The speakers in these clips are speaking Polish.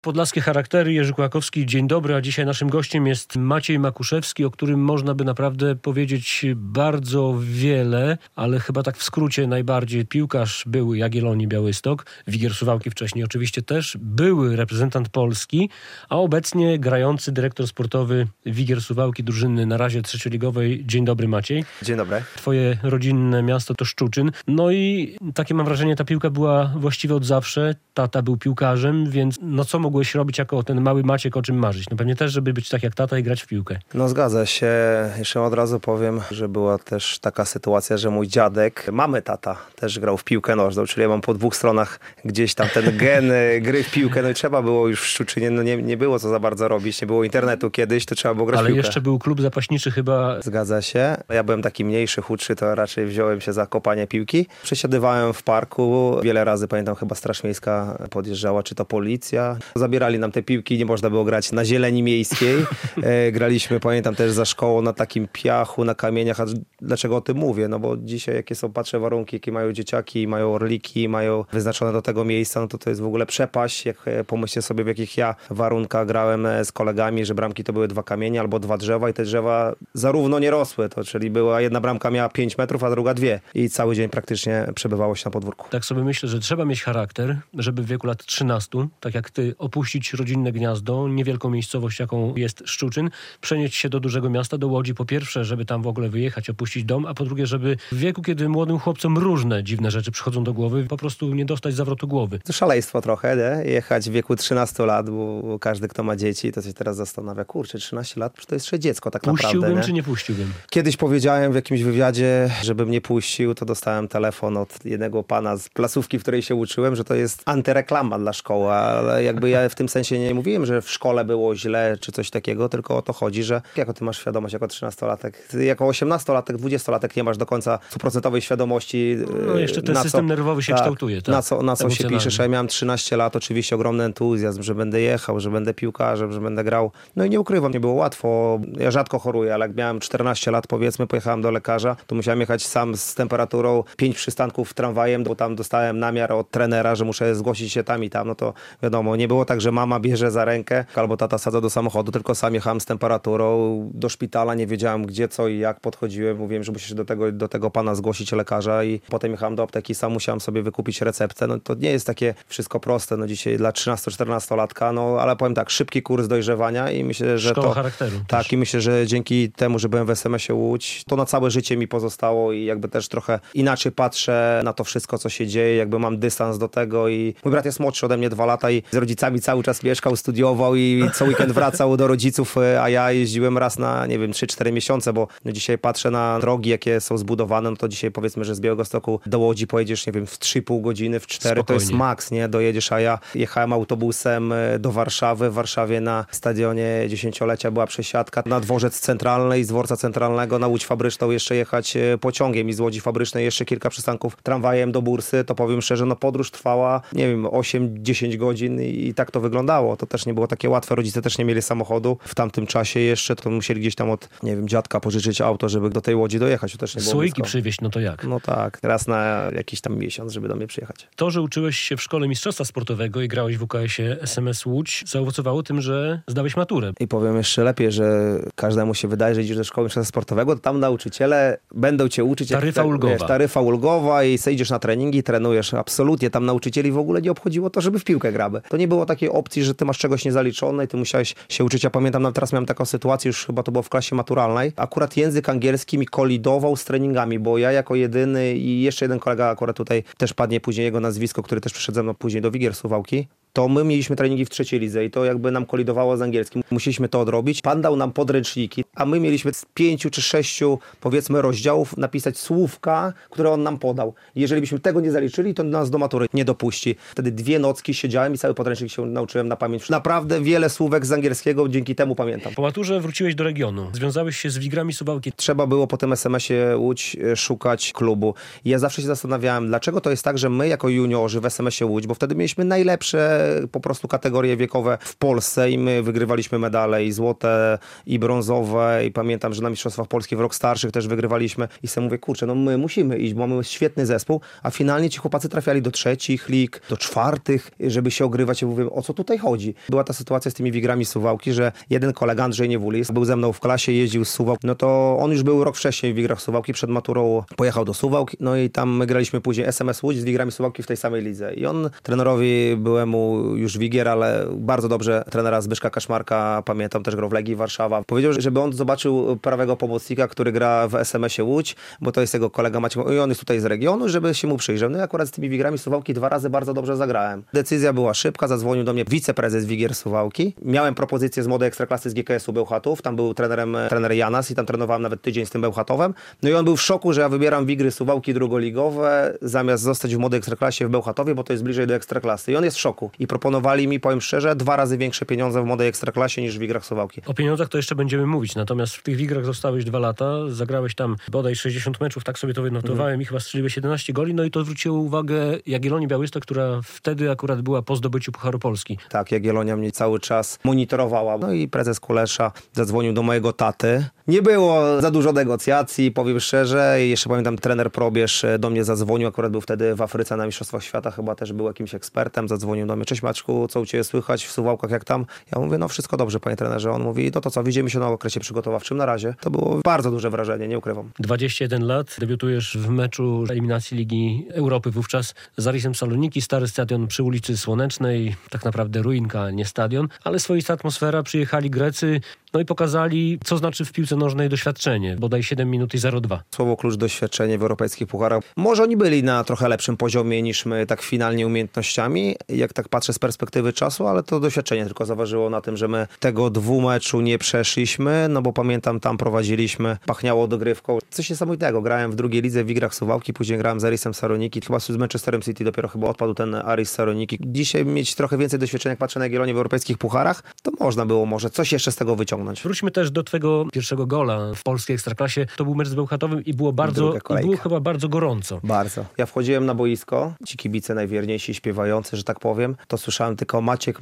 Podlaskie charaktery, Jerzy Kłakowski, dzień dobry, a dzisiaj naszym gościem jest Maciej Makuszewski, o którym można by naprawdę powiedzieć bardzo wiele, ale chyba tak w skrócie najbardziej. Piłkarz, były Jagiellonii Białystok, Wigier Suwałki wcześniej oczywiście też, były reprezentant Polski, a obecnie grający dyrektor sportowy Wigier Suwałki, drużyny na razie trzecioligowej. Dzień dobry, Maciej. Dzień dobry. Twoje rodzinne miasto to Szczuczyn. No i takie mam wrażenie, ta piłka była właściwie od zawsze. Tata był piłkarzem, więc co mogłeś robić jako ten mały Maciek, o czym marzyć? No pewnie też, żeby być tak jak tata i grać w piłkę. No zgadza się. Jeszcze od razu powiem, że była też taka sytuacja, że mój dziadek, mamy tata, też grał w piłkę nożną, czyli ja mam po dwóch stronach gdzieś tam ten gen gry w piłkę, no i trzeba było już w Szczuczynie, no nie było co za bardzo robić, nie było internetu kiedyś, to trzeba było grać w piłkę. Ale jeszcze był klub zapaśniczy chyba. Zgadza się. Ja byłem taki mniejszy, chudszy, to raczej wziąłem się za kopanie piłki. Przesiadywałem w parku, wiele razy pamiętam, chyba Straż Miejska podjeżdżała, czy to policja. Zabierali nam te piłki, nie można było grać na zieleni miejskiej. Graliśmy, pamiętam, też za szkołą na takim piachu, na kamieniach. A dlaczego o tym mówię? No bo dzisiaj jakie są, patrzę, warunki, jakie mają dzieciaki, mają orliki, mają wyznaczone do tego miejsca, no to jest w ogóle przepaść. Jak pomyślcie sobie, w jakich ja warunkach grałem z kolegami, że bramki to były 2 kamienie albo 2 drzewa i te drzewa zarówno nie rosły, to czyli była jedna bramka miała 5 metrów, a druga 2 i cały dzień praktycznie przebywało się na podwórku. Tak sobie myślę, że trzeba mieć charakter, żeby w wieku lat 13, tak jak ty, opuścić rodzinne gniazdo, niewielką miejscowość, jaką jest Szczuczyn, przenieść się do dużego miasta, do Łodzi, po pierwsze, żeby tam w ogóle wyjechać, opuścić dom, a po drugie, żeby w wieku, kiedy młodym chłopcom różne dziwne rzeczy przychodzą do głowy, po prostu nie dostać zawrotu głowy. To szaleństwo trochę, nie? Jechać w wieku 13 lat, bo każdy, kto ma dzieci, to się teraz zastanawia, kurczę, 13 lat, to jest jeszcze dziecko tak naprawdę. Puściłbym czy nie puściłbym? Kiedyś powiedziałem w jakimś wywiadzie, żebym nie puścił, to dostałem telefon od jednego pana z placówki, w której się uczyłem, że to jest antyreklama dla szkoły, ale jakby ja w tym sensie nie mówiłem, że w szkole było źle czy coś takiego, tylko o to chodzi, że jako ty masz świadomość jako 13-latek, jako 18-latek, 20-latek nie masz do końca 100% świadomości. No jeszcze ten system nerwowy się kształtuje. Tak? Na co się piszesz. Ja miałem 13 lat, oczywiście ogromny entuzjazm, że będę jechał, że będę piłkarzem, że będę grał. No i nie ukrywam, nie było łatwo. Ja rzadko choruję, ale jak miałem 14 lat, powiedzmy, pojechałem do lekarza, to musiałem jechać sam z temperaturą 5 przystanków tramwajem, bo tam dostałem namiar od trenera, że muszę zgłosić się tam i tam. No to wiadomo, nie było tak, że mama bierze za rękę albo tata sadza do samochodu, tylko sam jechałem z temperaturą do szpitala, nie wiedziałem gdzie, co i jak, podchodziłem, mówiłem, że muszę się do tego pana zgłosić lekarza i potem jechałem do apteki, sam musiałem sobie wykupić receptę. No to nie jest takie wszystko proste, no dzisiaj dla 13-14-latka, no ale powiem tak, szybki kurs dojrzewania i myślę, że Szkoła to charakteru tak też. I myślę, że dzięki temu, że byłem w SMS-ie Łódź, to na całe życie mi pozostało i jakby też trochę inaczej patrzę na to wszystko, co się dzieje, jakby mam dystans do tego i mój brat jest młodszy ode mnie 2 lata i z rodzicami cały czas mieszkał, studiował i co weekend wracał do rodziców, a ja jeździłem raz na, nie wiem, 3-4 miesiące, bo dzisiaj patrzę na drogi, jakie są zbudowane, no to dzisiaj powiedzmy, że z Białegostoku do Łodzi pojedziesz, nie wiem, w 3,5 godziny, w 4, Spokojnie. To jest maks, nie? Dojedziesz, a ja jechałem autobusem do Warszawy. W Warszawie na stadionie 10-lecia była przesiadka na dworzec centralny i z dworca centralnego na Łódź Fabryczną jeszcze jechać pociągiem i z Łodzi Fabrycznej jeszcze kilka przystanków tramwajem do Bursy, to powiem szczerze, no podróż trwała, nie wiem, 8-10 godzin i tak to wyglądało. To też nie było takie łatwe, rodzice też nie mieli samochodu. W tamtym czasie jeszcze to musieli gdzieś tam od, nie wiem, dziadka pożyczyć auto, żeby do tej Łodzi dojechać. To też nie było Słoiki blisko. przywieźć, no to jak? No tak, raz na jakiś tam miesiąc, żeby do mnie przyjechać. To, że uczyłeś się w szkole mistrzostwa sportowego i grałeś w UKS-ie SMS Łódź, zaowocowało tym, że zdałeś maturę. I powiem jeszcze lepiej, że każdemu się wydaje, że idziesz do szkoły mistrzostwa sportowego, to tam nauczyciele będą cię uczyć. Taryfa ulgowa. Wiesz, taryfa ulgowa i idziesz na treningi, trenujesz. Absolutnie, tam nauczycieli w ogóle nie obchodziło to, żeby w piłkę gramy. To nie było takiej opcji, że ty masz czegoś niezaliczone i ty musiałeś się uczyć. Ja pamiętam, nawet teraz miałem taką sytuację, już chyba to było w klasie maturalnej. Akurat język angielski mi kolidował z treningami, bo ja jako jedyny i jeszcze jeden kolega akurat tutaj też padnie później jego nazwisko, który też przyszedł ze mną później do Wigier Suwałki, to my mieliśmy treningi w 3. lidze i to jakby nam kolidowało z angielskim. Musieliśmy to odrobić. Pan dał nam podręczniki, a my mieliśmy z 5 czy 6 powiedzmy rozdziałów napisać słówka, które on nam podał. Jeżeli byśmy tego nie zaliczyli, to nas do matury nie dopuści. Wtedy 2 nocki siedziałem i cały podręcznik się nauczyłem na pamięć. Naprawdę wiele słówek z angielskiego dzięki temu pamiętam. Po maturze wróciłeś do regionu. Związałeś się z Wigrami Suwałki. Trzeba było po tym SMS-ie Łódź szukać klubu. I ja zawsze się zastanawiałem, dlaczego to jest tak, że my jako juniorzy w SMS-ie Łódź, bo wtedy mieliśmy najlepsze po prostu kategorie wiekowe w Polsce i my wygrywaliśmy medale i złote, i brązowe i pamiętam, że na Mistrzostwach Polski w rok starszych też wygrywaliśmy i sobie mówię, kurczę, no my musimy iść, bo mamy świetny zespół, a finalnie ci chłopacy trafiali do 3. lig, do 4., żeby się ogrywać i mówię, o co tutaj chodzi? Była ta sytuacja z tymi wigrami z Suwałki, że jeden kolega, Andrzej Niewulis, był ze mną w klasie, jeździł z Suwałk, no to on już był rok wcześniej w wigrach Suwałki, przed maturą pojechał do Suwałk, no i tam my graliśmy później SMS Łódź z wigrami Suwałki w tej samej lidze i on, trenerowi byłemu już wigier, ale bardzo dobrze trenera Zbyszka Kaszmarka, pamiętam, też grał w Legii Warszawa, powiedział, żeby on zobaczył prawego pomocnika, który gra w SMS-ie Łódź, bo to jest jego kolega Maciek i on jest tutaj z regionu, żeby się mu przyjrzał. No i akurat z tymi wigrami Suwałki 2 razy bardzo dobrze zagrałem. Decyzja była szybka, zadzwonił do mnie wiceprezes Wigier Suwałki. Miałem propozycję z młodej ekstraklasy z GKS-u Bełchatów, tam był trener Janas i tam trenowałem nawet tydzień z tym Bełchatowem. No i on był w szoku, że ja wybieram Wigry Suwałki drugoligowe, zamiast zostać w młodej ekstraklasie w Bełchatowie, bo to jest bliżej do ekstraklasy. I on jest w szoku. I proponowali mi, powiem szczerze, 2 razy większe pieniądze w młodej ekstraklasie niż w Wigrach Suwałki. O pieniądzach to jeszcze będziemy mówić, natomiast w tych Wigrach zostałeś 2 lata, zagrałeś tam bodaj 60 meczów, tak sobie to wynotowałem i chyba strzeliłeś 11 goli, no i to zwróciło uwagę Jagiellonii Białystok, która wtedy akurat była po zdobyciu Pucharu Polski. Tak, Jagiellonia mnie cały czas monitorowała. No i prezes Kulesza zadzwonił do mojego taty. Nie było za dużo negocjacji, powiem szczerze. I jeszcze pamiętam, trener Probierz do mnie zadzwonił, akurat był wtedy w Afryce na Mistrzostwach Świata, chyba też był jakimś ekspertem, zadzwonił do mnie, cześć Maczku, co u Ciebie słychać w Suwałkach, jak tam? Ja mówię, no wszystko dobrze, panie trenerze. On mówi, no to co, widzimy się na okresie przygotowawczym na razie. To było bardzo duże wrażenie, nie ukrywam. 21 lat, debiutujesz w meczu eliminacji Ligi Europy wówczas z Arisem Saloniki, stary stadion przy ulicy Słonecznej, tak naprawdę ruinka, nie stadion, ale swoista atmosfera, przyjechali Grecy, no i pokazali, co znaczy w piłce nożnej doświadczenie, bodaj 7 minut i 0,2. Słowo klucz doświadczenie w europejskich pucharach. Może oni byli na trochę lepszym poziomie niż my, tak finalnie umiejętnościami, jak tak patrzę z perspektywy czasu, ale to doświadczenie tylko zaważyło na tym, że my tego 2 meczu nie przeszliśmy, no bo pamiętam, tam prowadziliśmy, pachniało dogrywką. Coś niesamowitego. Grałem w drugiej lidze w Wigrach Suwałki, później grałem z Arisem Saloniki, chyba z Manchesterem City dopiero chyba odpadł ten Aris Saloniki. Dzisiaj mieć trochę więcej doświadczenia, jak patrzę na Jagiellonię w europejskich pucharach, to można było może coś jeszcze z tego wyciągnąć. Wróćmy też do twojego pierwszego gola w polskiej ekstraklasie. To był mecz z Bełchatowym i było chyba bardzo gorąco. Bardzo. Ja wchodziłem na boisko, ci kibice najwierniejsi, śpiewający, że tak powiem, to słyszałem tylko Maciek,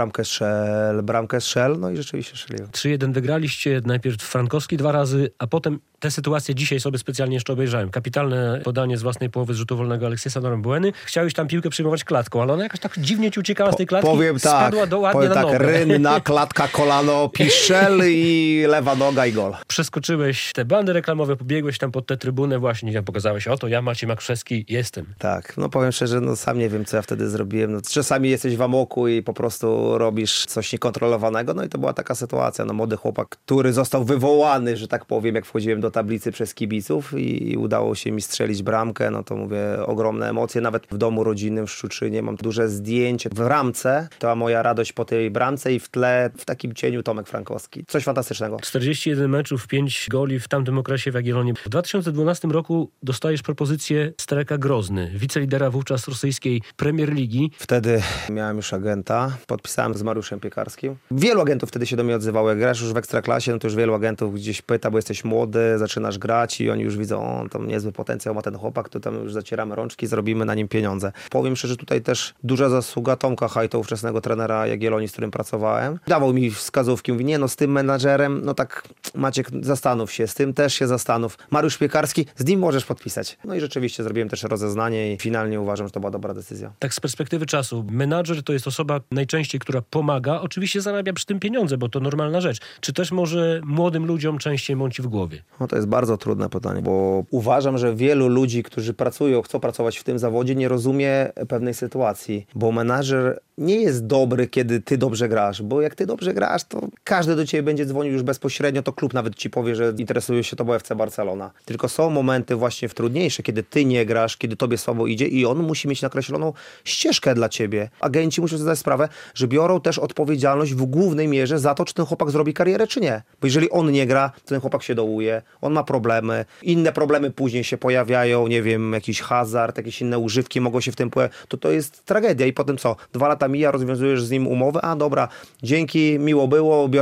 bramkę strzel, no i rzeczywiście strzeliłem. 3-1 wygraliście, najpierw Frankowski 2 razy, a potem tę sytuację dzisiaj sobie specjalnie jeszcze obejrzałem. Kapitalne podanie z własnej połowy z rzutu wolnego Aleksiesa Norembueny. Chciałeś tam piłkę przyjmować klatką, ale ona jakoś tak dziwnie ci uciekała z tej klatki. Spadła ładnie na nogę. Rynna, klatka, kolano, piszel i lewa noga i gol. Przeskoczyłeś te bandy reklamowe, pobiegłeś tam pod tę trybunę właśnie i tam pokazałeś, oto ja, Maciej Makuszewski, jestem. Tak, no powiem szczerze, no sam nie wiem, co ja wtedy zrobiłem. No, czasami jesteś w amoku i po prostu robisz coś niekontrolowanego, no i to była taka sytuacja. No młody chłopak, który został wywołany, że tak powiem, jak wchodziłem do tablicy przez kibiców i udało się mi strzelić bramkę, no to mówię, ogromne emocje. Nawet w domu rodzinnym w Szczuczynie mam duże zdjęcie w ramce. To moja radość po tej bramce i w tle, w takim cieniu Tomek Frankowski. Coś fantastycznego. 41 meczów, 5 goli w tamtym okresie w Jagiellonie. W 2012 roku dostajesz propozycję Streka Grozny, wicelidera wówczas rosyjskiej Premier Ligi. Wtedy miałem już agenta, podpisałem z Mariuszem Piekarskim. Wielu agentów wtedy się do mnie odzywało. Jak grasz już w Ekstraklasie, no to już wielu agentów gdzieś pyta, bo jesteś młody, zaczynasz grać i oni już widzą, tam niezły potencjał ma ten chłopak, to tam już zacieramy rączki, zrobimy na nim pieniądze. Powiem szczerze, tutaj też duża zasługa Tomka Hajto, ówczesnego trenera Jagiellonii, z którym pracowałem. Dawał mi wskazówki, mówi, nie no, z tym menadżerem, no tak Maciek, zastanów się, z tym też się zastanów. Mariusz Piekarski, z nim możesz podpisać. No i rzeczywiście zrobiłem też rozeznanie i finalnie uważam, że to była dobra decyzja. Tak z perspektywy czasu, menadżer to jest osoba najczęściej, która pomaga, oczywiście zarabia przy tym pieniądze, bo to normalna rzecz. Czy też może młodym ludziom częściej mąci w głowie? No to jest bardzo trudne pytanie, bo uważam, że wielu ludzi, którzy pracują, chcą pracować w tym zawodzie, nie rozumie pewnej sytuacji, bo menadżer nie jest dobry, kiedy ty dobrze grasz, bo jak ty dobrze grasz, to każdy do ciebie będzie dzwonił już bezpośrednio, to klub nawet ci powie, że interesuje się tobą FC Barcelona. Tylko są momenty właśnie trudniejsze, kiedy ty nie grasz, kiedy tobie słabo idzie i on musi mieć nakreśloną ścieżkę dla ciebie. Agenci muszą sobie zdać sprawę, że biorą też odpowiedzialność w głównej mierze za to, czy ten chłopak zrobi karierę, czy nie. Bo jeżeli on nie gra, to ten chłopak się dołuje, on ma problemy, inne problemy później się pojawiają, nie wiem, jakiś hazard, jakieś inne używki mogą się w tym pojawić, to jest tragedia i potem co? 2 lata mija, rozwiązujesz z nim umowę, a dobra, dzięki, miło było, biorę następnego.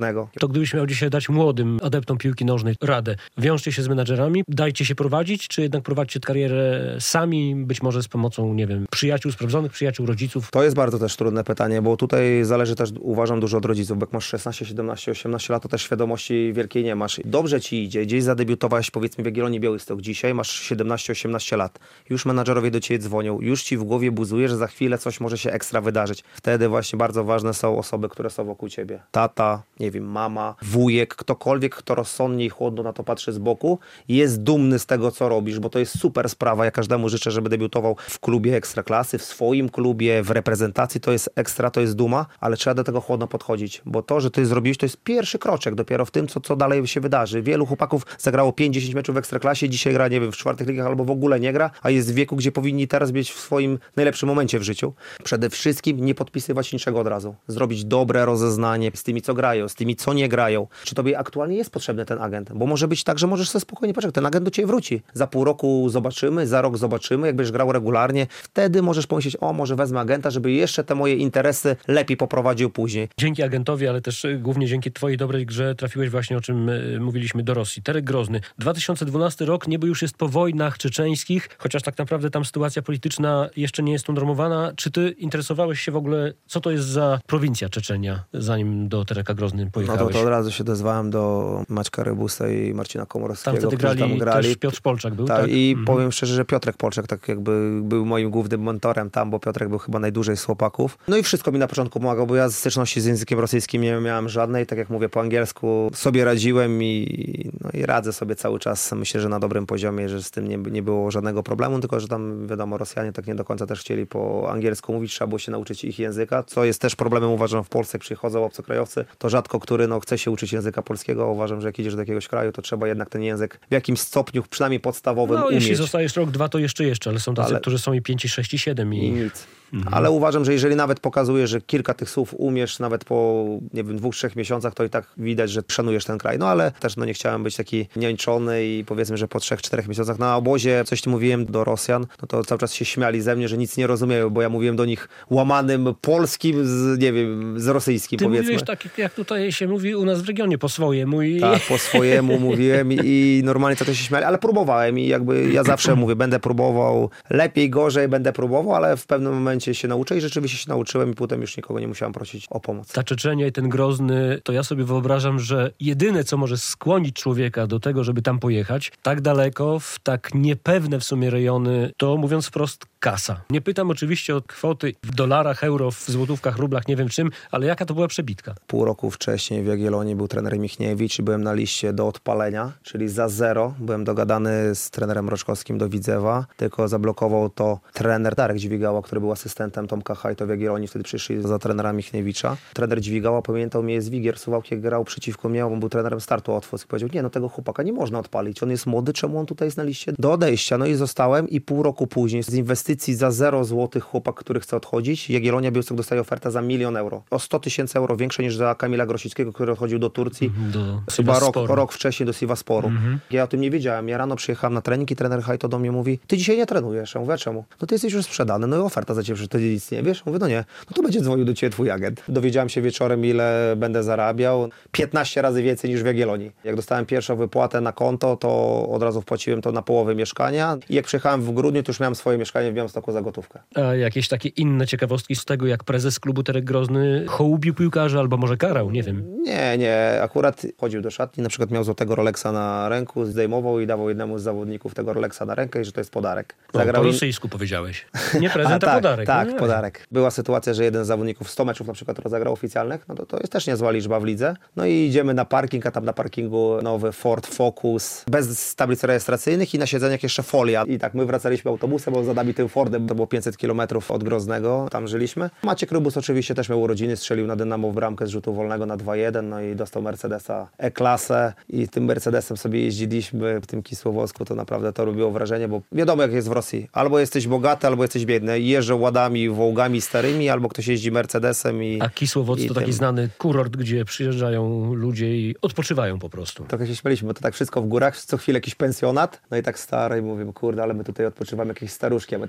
innego. To gdybyś miał dzisiaj dać młodym adeptom piłki nożnej radę, wiążcie się z menadżerami, dajcie się prowadzić, czy jednak prowadźcie karierę sami, być może z pomocą, nie wiem, przyjaciół, sprawdzonych przyjaciół, rodziców? To jest bardzo też trudne pytanie, bo tutaj zależy też, uważam, dużo od rodziców, bo jak masz 16, 17, 18 lat, to też świadomości wielkiej nie masz. Dobrze ci idzie, gdzieś zadebiutowałeś, powiedzmy, w Jagiellonii Białystok, dzisiaj masz 17, 18 lat, już menadżerowie do ciebie dzwonią, już ci w głowie buzuje, że za chwilę coś może się ekstra wydarzyć. Wtedy właśnie bardzo ważne są osoby, które są wokół ciebie. Tata, nie wiem, mama, wujek, ktokolwiek, kto rozsądnie i chłodno na to patrzy z boku, jest dumny z tego, co robisz, bo to jest super sprawa. Ja każdemu życzę, żeby debiutował w klubie ekstraklasy, w swoim klubie, w reprezentacji, to jest ekstra, to jest duma, ale trzeba do tego chłodno podchodzić, bo to, że ty zrobiłeś, to jest pierwszy kroczek dopiero w tym, co dalej się wydarzy. Wielu chłopaków zagrało 5-10 meczów w ekstraklasie, dzisiaj gra, nie wiem, w czwartych ligach albo w ogóle nie gra, a jest w wieku, gdzie powinni teraz być w swoim najlepszym momencie w życiu. Przede wszystkim nie podpisywać niczego od razu. Zrobić dobre rozeznanie z tymi, co grają, z tymi, co nie grają. Czy tobie aktualnie jest potrzebny ten agent? Bo może być tak, że możesz sobie spokojnie poczekać. Ten agent do ciebie wróci. Za pół roku zobaczymy, za rok zobaczymy, jak będziesz grał regularnie. Wtedy możesz pomyśleć, o, może wezmę agenta, żeby jeszcze te moje interesy lepiej poprowadził później. Dzięki agentowi, ale też głównie dzięki twojej dobrej grze trafiłeś właśnie, o czym mówiliśmy, do Rosji. Terek Grozny. 2012 rok, niby już jest po wojnach czeczeńskich, chociaż tak naprawdę tam sytuacja polityczna jeszcze nie jest unormowana. Czy ty interesowałeś się w ogóle, co to jest za prowincja Czeczenia, zanim do Tereka Grozny pojechałeś? No to od razu się dozwałem do Maćka Rybusa i Marcina Komorowskiego, tam wtedy którzy tam grali. Też Piotr Polczak był, tak? tak? I powiem szczerze, że Piotrek Polczak tak jakby był moim głównym mentorem tam, bo Piotrek był chyba najdłużej z chłopaków. No i wszystko mi na początku pomagał, bo ja styczności z językiem rosyjskim nie miałem żadnej, tak jak mówię, po angielsku sobie radziłem i radzę sobie cały czas. Myślę, że na dobrym poziomie, że z tym nie było żadnego problemu, tylko że tam wiadomo, Rosjanie tak nie do końca też chcieli po angielsku mówić, trzeba było się nauczyć ich języka, co jest też problemem, uważam, w Polsce, jak przychodzą obcokrajowcy, to rzadko który chce się uczyć języka polskiego. Uważam, że jak idziesz do jakiegoś kraju, to trzeba jednak ten język w jakimś stopniu, przynajmniej podstawowym, umieć. Jeśli zostajesz rok, dwa, to jeszcze, ale są tacy, którzy są i 5, i 6, i 7 i nic. Ale uważam, że jeżeli nawet pokazujesz, że kilka tych słów umiesz, nawet po, nie wiem, 2-3 miesiącach, to i tak widać, że szanujesz ten kraj. No ale też nie chciałem być taki niańczony i powiedzmy, że po 3-4 miesiącach na obozie coś mówiłem do Rosjan, no to cały czas się śmiali ze mnie, że nic nie rozumieją, bo ja mówiłem do nich łamanym polskim z, nie wiem, z rosyjskim, Ty powiedzmy. mówiłeś tak, jak tutaj się mówi u nas w regionie, po swojemu. Tak, po swojemu mówiłem i normalnie to się śmiali, ale próbowałem i jakby ja zawsze mówię, będę próbował, lepiej, gorzej będę próbował, ale w pewnym momencie się nauczę i rzeczywiście się nauczyłem i potem już nikogo nie musiałem prosić o pomoc. Ta Czeczenia i ten Grozny, to ja sobie wyobrażam, że jedyne, co może skłonić człowieka do tego, żeby tam pojechać, tak daleko, w tak niepewne w sumie rejony, to mówiąc wprost, kasa. Nie pytam oczywiście o kwoty w dolarach, euro, w złotówkach, rublach, nie wiem czym, ale jaka to była przebitka? Pół roku wcześniej w Jagiellonii był trener Michniewicz i byłem na liście do odpalenia, czyli za 0. Byłem dogadany z trenerem Roczkowskim do Widzewa, tylko zablokował to trener Darek Dźwigała, który był asystentem Tomka Hajto w Jagiellonii, wtedy przyszli za trenera Michniewicza. Trener Dźwigała pamiętał mnie z Wigier Suwałki, jak grał przeciwko mnie, on był trenerem Startu Otwos i powiedział, nie, tego chłopaka nie można odpalić, on jest młody, czemu on tutaj jest na liście do odejścia? No i zostałem i pół roku później z inwestycji za 0 złotych chłopak, który chce odchodzić, Jagiellonia Białystok dostaje ofertę za 1 000 000 euro. O 100 000 euro większe niż za Kamila Grosickiego, który odchodził do Turcji chyba rok wcześniej do Sivasporu. Ja o tym nie wiedziałem. Ja rano przyjechałem na trening i trener Hajto do mnie mówi, ty dzisiaj nie trenujesz. Ja mówię, czemu? No ty jesteś już sprzedany, no i oferta za ciebie, że ty nic nie wiesz? Mówię, no nie. No to będzie dzwonił do ciebie twój agent. Dowiedziałem się wieczorem, ile będę zarabiał. 15 razy więcej niż w Jagiellonii. Jak dostałem pierwszą wypłatę na konto, to od razu wpłaciłem to na połowę mieszkania i jak przyjechałem w grudniu, to już miałem swoje mieszkanie w Białymstoku za gotówkę. A jakieś takie inne ciekawostki z tego, jak prezes klubu Terek Grozny hołubił piłkarzy albo może karał, nie wiem. Nie. Akurat chodził do szatni, na przykład miał złotego Rolexa na ręku, zdejmował i dawał jednemu z zawodników tego Rolexa na rękę i że to jest podarek. Zagrał po rosyjsku powiedziałeś. Nie prezent, a podarek. Tak, podarek. Była sytuacja, że jeden z zawodników 100 meczów na przykład rozegrał oficjalnych, no to jest też niezła liczba w lidze. No i idziemy na parking, a tam na parkingu nowy Ford Focus, bez tablic rejestracyjnych i na siedzeniach jeszcze folia. I tak my wracaliśmy autobusem, bo za nami tym Fordem, to było 500 km od Groznego, tam żyliśmy. Maciek Rybus oczywiście też miał urodziny, strzelił na Dynamo w bramkę z rzutu wolnego na 2-1, no i dostał Mercedesa E-klasę i tym Mercedesem sobie jeździliśmy w tym Kisłowodsku, to naprawdę to robiło wrażenie, bo wiadomo jak jest w Rosji. Albo jesteś bogaty, albo jesteś biedny. Jeżdżą ładami, wołgami starymi, albo ktoś jeździ Mercedesem. A Kisłowodz to taki znany kurort, gdzie przyjeżdżają ludzie i odpoczywają po prostu. Trochę się śmialiśmy, bo to tak wszystko w górach, co chwilę jakiś pensjonat, no i tak stary i mówimy, kurde, ale my tutaj odpoczywamy jakieś staruszki, a my tam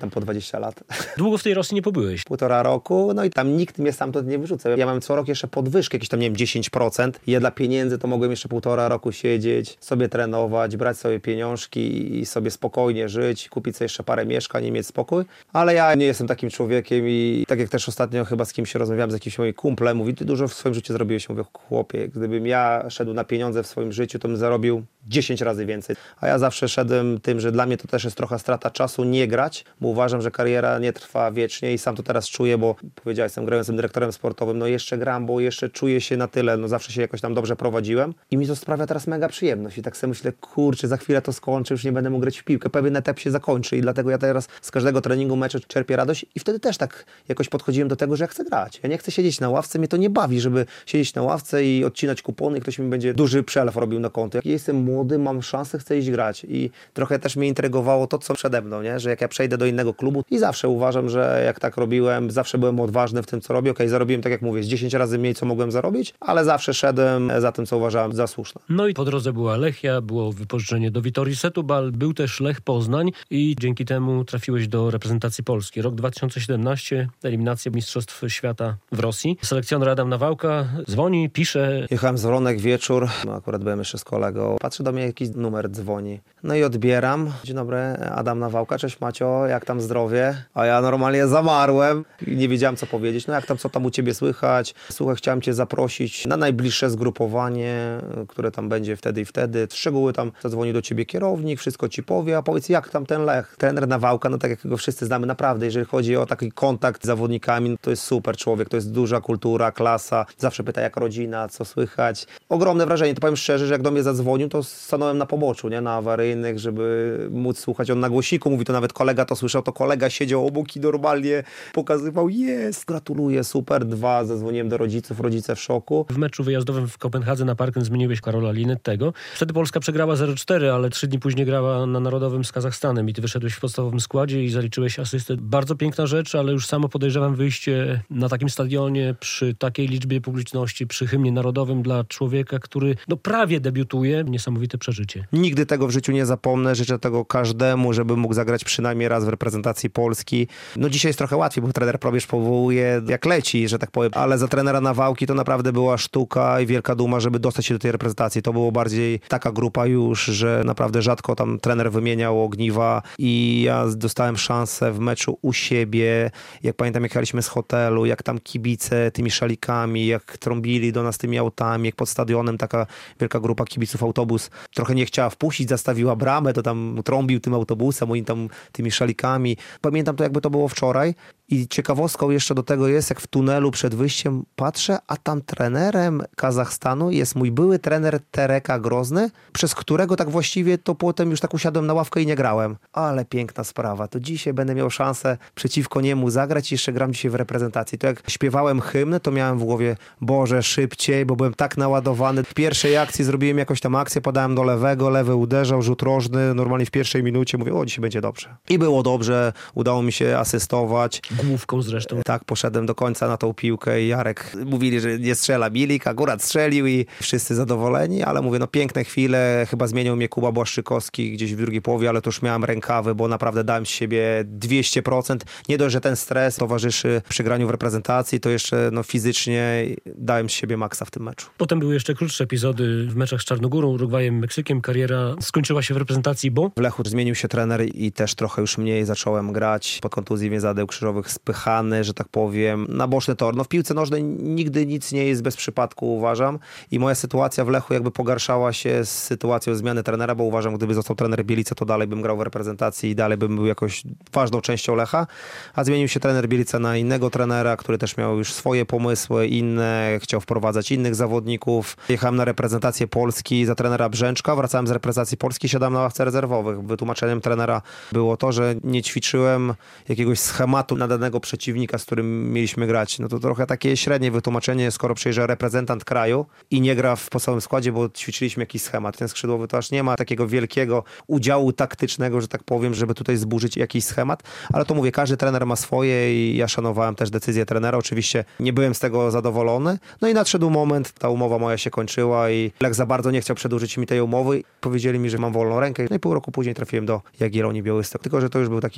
jestem po 20 lat. Długo w tej Rosji nie pobyłeś. 1,5 roku, no i tam nikt mnie stamtąd nie wyrzuca. Ja mam co rok jeszcze podwyżkę, jakieś tam, nie wiem, 10%. Ja dla pieniędzy to mogłem jeszcze 1,5 roku siedzieć, sobie trenować, brać sobie pieniążki i sobie spokojnie żyć, kupić sobie jeszcze parę mieszkań i mieć spokój. Ale ja nie jestem takim człowiekiem i tak jak też ostatnio chyba z kimś rozmawiałem, z jakimś moim kumplem, mówi, ty dużo w swoim życiu zrobiłeś. Mówię, chłopie, gdybym ja szedł na pieniądze w swoim życiu, to bym zarobił 10 razy więcej. A ja zawsze szedłem tym, że dla mnie to też jest trochę strata czasu nie grać, bo uważam, że kariera nie trwa wiecznie i sam to teraz czuję, bo powiedziałem, jestem grającym dyrektorem sportowym, no jeszcze gram, bo jeszcze czuję się na tyle, no zawsze się jakoś tam dobrze prowadziłem i mi to sprawia teraz mega przyjemność i tak sobie myślę, kurczę, za chwilę to skończę, już nie będę mógł grać w piłkę, pewien etap się zakończy i dlatego ja teraz z każdego treningu, meczu czerpię radość i wtedy też tak jakoś podchodziłem do tego, że ja chcę grać. Ja nie chcę siedzieć na ławce, mnie to nie bawi, żeby siedzieć na ławce i odcinać kupony i ktoś mi będzie duży przelew robił na konto. Jak ja jestem młody, mam szansę, chcę iść grać i trochę też mnie intrygowało to, co przede mną, nie? Że jak ja przejdę do innego klubu i zawsze uważam, że jak tak robiłem, zawsze byłem odważny w tym, co robię. Okej, zarobiłem, tak jak mówię, z 10 razy mniej, co mogłem zarobić, ale zawsze szedłem za tym, co uważałem za słuszne. No i po drodze była Lechia, było wypożyczenie do Witorii Setubal, był też Lech Poznań i dzięki temu trafiłeś do reprezentacji Polski. Rok 2017, eliminacja Mistrzostw Świata w Rosji. Selekcjoner Adam Nawałka dzwoni, pisze. Jechałem z Wronek wieczór, no akurat byłem jeszcze z kolegą, patrzy do mnie jakiś numer dzwoni. No i odbieram. Dzień dobry, Adam Nawałka, cześć Macio, jak tam zdrowie? A ja normalnie zamarłem i nie wiedziałem, co powiedzieć. No jak tam, co tam u ciebie słychać? Słuchaj, chciałem cię zaprosić na najbliższe zgrupowanie, które tam będzie wtedy i wtedy. Szczegóły tam zadzwoni do ciebie kierownik, wszystko ci powie, a powiedz, jak tam ten Lech? Trener Nawałka, no tak jak go wszyscy znamy, naprawdę, jeżeli chodzi o taki kontakt z zawodnikami, no to jest super człowiek, to jest duża kultura, klasa. Zawsze pyta, jak rodzina, co słychać. Ogromne wrażenie, to powiem szczerze, że jak do mnie zadzwonił, to stanąłem na poboczu, nie? Na awaryjnych, żeby móc słuchać. On na głosiku mówi, to nawet kolega to słyszał, to kolega siedział obok i normalnie pokazywał, jest, gratuluję, super, 2, zadzwoniłem do rodziców, rodzice w szoku. W meczu wyjazdowym w Kopenhadze na Parken zmieniłeś Karola Linettego. Wtedy Polska przegrała 0-4, ale 3 dni później grała na Narodowym z Kazachstanem i ty wyszedłeś w podstawowym składzie i zaliczyłeś asystę. Bardzo piękna rzecz, ale już samo podejrzewam wyjście na takim stadionie przy takiej liczbie publiczności, przy hymnie narodowym dla człowieka, który no prawie debiutuje. Niesamowite przeżycie. Nigdy tego w życiu nie zapomnę. Życzę tego każdemu, żeby mógł zagrać przynajmniej raz w reprezentacji Polski. No dzisiaj jest trochę łatwiej, bo trener Probierz powołuje jak leci, że tak powiem, ale za trenera Nawałki to naprawdę była sztuka i wielka duma, żeby dostać się do tej reprezentacji. To było bardziej taka grupa już, że naprawdę rzadko tam trener wymieniał ogniwa i ja dostałem szansę w meczu u siebie. Jak pamiętam, jak jechaliśmy z hotelu, jak tam kibice tymi szalikami, jak trąbili do nas tymi autami, jak pod stadionem taka wielka grupa kibiców, autobus trochę nie chciała wpuścić, zastawiła bramę, to tam trąbił tym autobusem, oni tam tymi szalikami. Pamiętam to, jakby to było wczoraj. I ciekawostką jeszcze do tego jest, jak w tunelu przed wyjściem patrzę, a tam trenerem Kazachstanu jest mój były trener Tereka Grozny, przez którego tak właściwie to potem już tak usiadłem na ławkę i nie grałem. Ale piękna sprawa. To dzisiaj będę miał szansę przeciwko niemu zagrać i jeszcze gram dzisiaj w reprezentacji. To jak śpiewałem hymn, to miałem w głowie, Boże, szybciej, bo byłem tak naładowany. W pierwszej akcji zrobiłem jakąś tam akcję, podałem do lewego, lewy uderzał, rzut rożny, normalnie w pierwszej minucie mówię, o, dzisiaj będzie dobrze. I było dobrze, udało mi się asystować. Główką zresztą. Tak, poszedłem do końca na tą piłkę i Jarek mówili, że nie strzela Milik, akurat strzelił i wszyscy zadowoleni, ale mówię, no piękne chwile, chyba zmienił mnie Kuba Błaszczykowski gdzieś w drugiej połowie, ale to już miałem rękawy, bo naprawdę dałem z siebie 200%. Nie dość, że ten stres towarzyszy przy graniu w reprezentacji, to jeszcze no, fizycznie dałem z siebie maksa w tym meczu. Potem były jeszcze krótsze epizody w meczach z Czarnogórą, Urugwajem, Meksykiem. Kariera skończyła się w reprezentacji, bo w Lechu zmienił się trener i też trochę już mniej zacząłem grać. Po kontuzji więzadeł krzyżowych spychany, że tak powiem, na boczny tor. No w piłce nożnej nigdy nic nie jest bez przypadku, uważam. I moja sytuacja w Lechu jakby pogarszała się z sytuacją zmiany trenera, bo uważam, gdyby został trener Bielica, to dalej bym grał w reprezentacji i dalej bym był jakoś ważną częścią Lecha. A zmienił się trener Bielica na innego trenera, który też miał już swoje pomysły, inne, chciał wprowadzać innych zawodników. Jechałem na reprezentację Polski za trenera Brzęczka, wracałem z reprezentacji Polski, siadałem na ławce rezerwowych. Wytłumaczeniem trenera było to, że nie ćwiczyłem jakiegoś schematu na danego przeciwnika, z którym mieliśmy grać. No to trochę takie średnie wytłumaczenie, skoro przyjeżdża reprezentant kraju i nie gra w podstawowym składzie, bo ćwiczyliśmy jakiś schemat. Ten skrzydłowy to aż nie ma takiego wielkiego udziału taktycznego, że tak powiem, żeby tutaj zburzyć jakiś schemat, ale to mówię, każdy trener ma swoje i ja szanowałem też decyzję trenera. Oczywiście nie byłem z tego zadowolony. No i nadszedł moment, ta umowa moja się kończyła i Lech za bardzo nie chciał przedłużyć mi tej umowy. Powiedzieli mi, że mam wolną rękę. No i pół roku później trafiłem do Jagiellonii Białystok. Tylko że to już był taki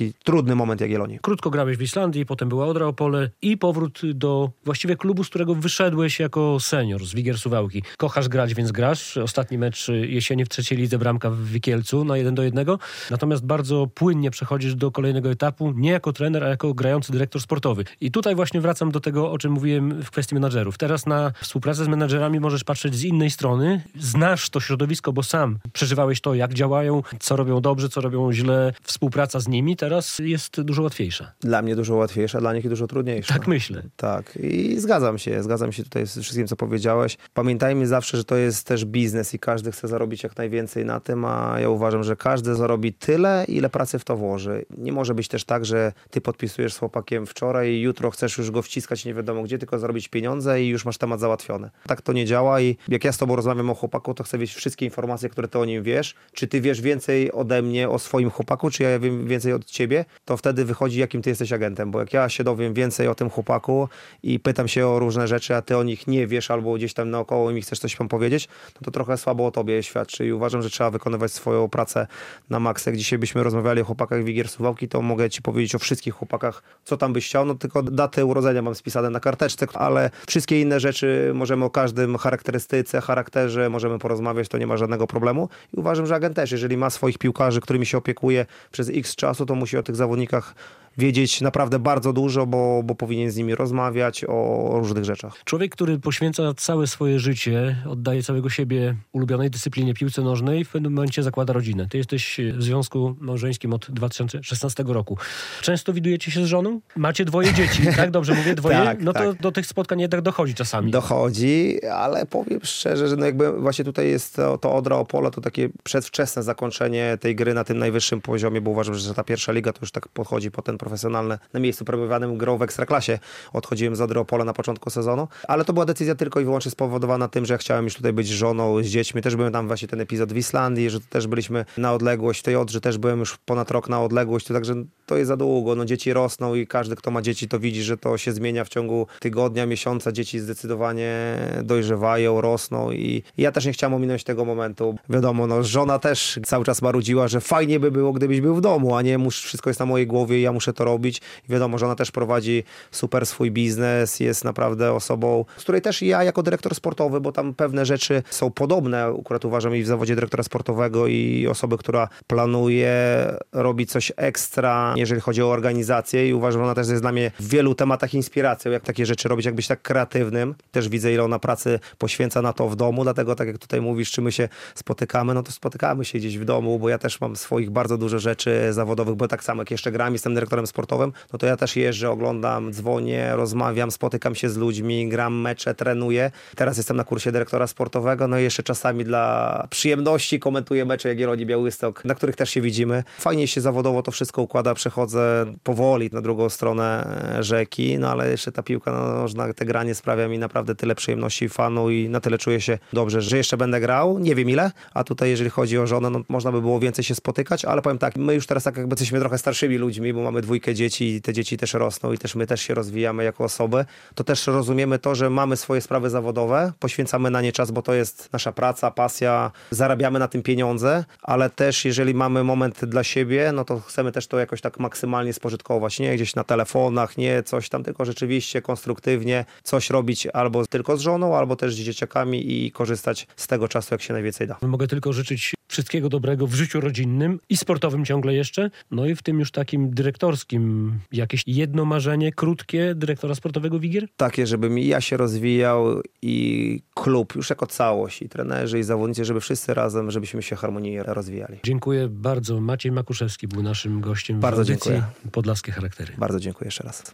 taki trudny moment Jagiellonii. Krótko grałeś w Islandii, potem była Odra Opole i powrót do właściwie klubu, z którego wyszedłeś jako senior z Wigier Suwałki. Kochasz grać, więc grasz. Ostatni mecz jesieni w trzeciej lidze, bramka w Wikielcu na 1-1. Natomiast bardzo płynnie przechodzisz do kolejnego etapu, nie jako trener, a jako grający dyrektor sportowy. I tutaj właśnie wracam do tego, o czym mówiłem w kwestii menadżerów. Teraz na współpracę z menadżerami możesz patrzeć z innej strony. Znasz to środowisko, bo sam przeżywałeś to, jak działają, co robią dobrze, co robią źle. Współpraca z nimi teraz jest dużo łatwiejsza. Dla mnie dużo łatwiejsza, dla nich dużo trudniejsza. Tak myślę. Tak. I zgadzam się tutaj z wszystkim, co powiedziałeś. Pamiętajmy zawsze, że to jest też biznes i każdy chce zarobić jak najwięcej na tym, a ja uważam, że każdy zarobi tyle, ile pracy w to włoży. Nie może być też tak, że ty podpisujesz z chłopakiem wczoraj i jutro chcesz już go wciskać nie wiadomo gdzie, tylko zarobić pieniądze i już masz temat załatwiony. Tak to nie działa i jak ja z tobą rozmawiam o chłopaku, to chcę wiedzieć wszystkie informacje, które ty o nim wiesz. Czy ty wiesz więcej ode mnie o swoim chłopaku, czy ja wiem więcej od ciebie, to wtedy wychodzi, jakim ty jesteś agentem. Bo jak ja się dowiem więcej o tym chłopaku i pytam się o różne rzeczy, a ty o nich nie wiesz albo gdzieś tam naokoło mi chcesz coś powiedzieć, to trochę słabo o tobie świadczy i uważam, że trzeba wykonywać swoją pracę na maksa. Jak dzisiaj byśmy rozmawiali o chłopakach Wigier Suwałki, to mogę ci powiedzieć o wszystkich chłopakach, co tam byś chciał, no tylko datę urodzenia mam spisane na karteczce, ale wszystkie inne rzeczy możemy o każdym charakterystyce, charakterze możemy porozmawiać, to nie ma żadnego problemu i uważam, że agent też, jeżeli ma swoich piłkarzy, którymi się opiekuje przez x czasu, to musi o tych zawodnikach wiedzieć naprawdę bardzo dużo, bo powinien z nimi rozmawiać o różnych rzeczach. Człowiek, który poświęca całe swoje życie, oddaje całego siebie ulubionej dyscyplinie piłce nożnej, w pewnym momencie zakłada rodzinę. Ty jesteś w związku małżeńskim od 2016 roku. Często widujecie się z żoną? Macie dwoje dzieci, tak? Dobrze mówię? Dwoje? Tak, no to tak. do tych spotkań jednak dochodzi czasami. Dochodzi, ale powiem szczerze, że no jakby właśnie tutaj jest to Odra Opole, to takie przedwczesne zakończenie tej gry na tym najwyższym poziomie, bo uważam, że ta pierwsza liga to już tak podchodzi po ten profesjonalny na miejscu premiowanym grą w Ekstraklasie. Odchodziłem z Odry Opole na początku sezonu, ale to była decyzja tylko i wyłącznie spowodowana tym, że ja chciałem już tutaj być żoną, z dziećmi. Też byłem tam właśnie ten epizod w Islandii, że też byliśmy na odległość. W tej Odrze też byłem już ponad rok na odległość, także to jest za długo. No dzieci rosną i każdy, kto ma dzieci, to widzi, że to się zmienia w ciągu tygodnia, miesiąca. Dzieci zdecydowanie dojrzewają, rosną i ja też nie chciałem ominąć tego momentu. Wiadomo, no żona też cały czas marudziła, że fajnie by było, gdybyś był w domu, a nie wszystko jest na mojej głowie i ja muszę to robić. I wiadomo, że ona też prowadzi super swój biznes, jest naprawdę osobą, z której też ja jako dyrektor sportowy, bo tam pewne rzeczy są podobne, akurat uważam i w zawodzie dyrektora sportowego i osoby, która planuje, robi coś ekstra, jeżeli chodzi o organizację i uważam, że ona też jest dla mnie w wielu tematach inspiracją, jak takie rzeczy robić, jak być tak kreatywnym. Też widzę, ile ona pracy poświęca na to w domu, dlatego tak jak tutaj mówisz, czy my się spotykamy, no to spotykamy się gdzieś w domu, bo ja też mam swoich bardzo dużo rzeczy zawodowych, bo tak samo jak jeszcze gram, jestem dyrektorem sportowym, no to ja też jeżdżę, oglądam, dzwonię, rozmawiam, spotykam się z ludźmi, gram mecze, trenuję. Teraz jestem na kursie dyrektora sportowego, no i jeszcze czasami dla przyjemności komentuję mecze Jagiellonii Białystok, na których też się widzimy. Fajnie się zawodowo to wszystko układa, przechodzę powoli na drugą stronę rzeki, no ale jeszcze ta piłka nożna, te granie sprawia mi naprawdę tyle przyjemności i fanu i na tyle czuję się dobrze, że jeszcze będę grał, nie wiem ile, a tutaj jeżeli chodzi o żonę, no można by było więcej się spotykać, ale powiem tak, my już teraz tak jakby jesteśmy trochę starszymi ludźmi, bo mamy dwójkę dzieci i te dzieci też rosną i też my też się rozwijamy jako osoby, to też rozumiemy to, że mamy swoje sprawy zawodowe, poświęcamy na nie czas, bo to jest nasza praca, pasja, zarabiamy na tym pieniądze, ale też jeżeli mamy moment dla siebie, no to chcemy też to jakoś tak maksymalnie spożytkować, nie gdzieś na telefonach, nie coś tam, tylko rzeczywiście konstruktywnie coś robić albo tylko z żoną, albo też z dzieciakami i korzystać z tego czasu, jak się najwięcej da. Mogę tylko życzyć wszystkiego dobrego w życiu rodzinnym i sportowym ciągle jeszcze, no i w tym już takim dyrektorskim. Jakieś jedno marzenie krótkie dyrektora sportowego Wigier? Takie, żebym i ja się rozwijał i klub już jako całość, i trenerzy, i zawodnicy, żeby wszyscy razem, żebyśmy się harmonijnie rozwijali. Dziękuję bardzo. Maciej Makuszewski był naszym gościem w Bardzo audycji dziękuję. Podlaskie Charaktery. Bardzo dziękuję jeszcze raz.